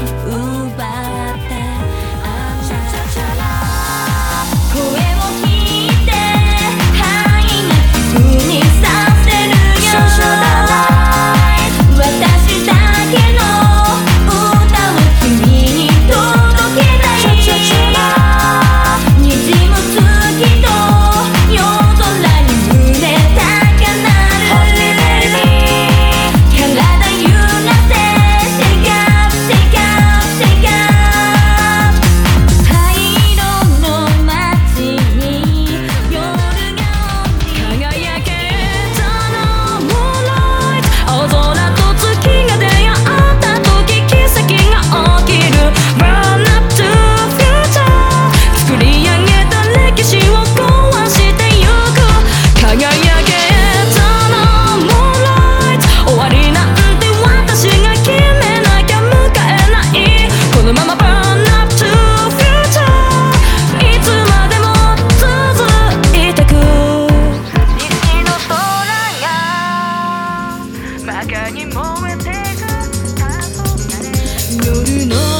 奪って声を聞いてハイな気分にさせるよ私だけの歌を君に届けたいにじむ月と夜空に胸高鳴る体揺らせ Shake up, shake up, shake up 灰色の街に夜が輝けたの Moonlight 青空と月が出会った時奇跡が起きる Burn up to future 作り上げた歴史を壊してゆく輝けたの Moonlight 終わりなんて私が決めなきゃ迎えないこのまま Burn up to future いつまでも続いてく西の空が馬鹿に燃えてく夜の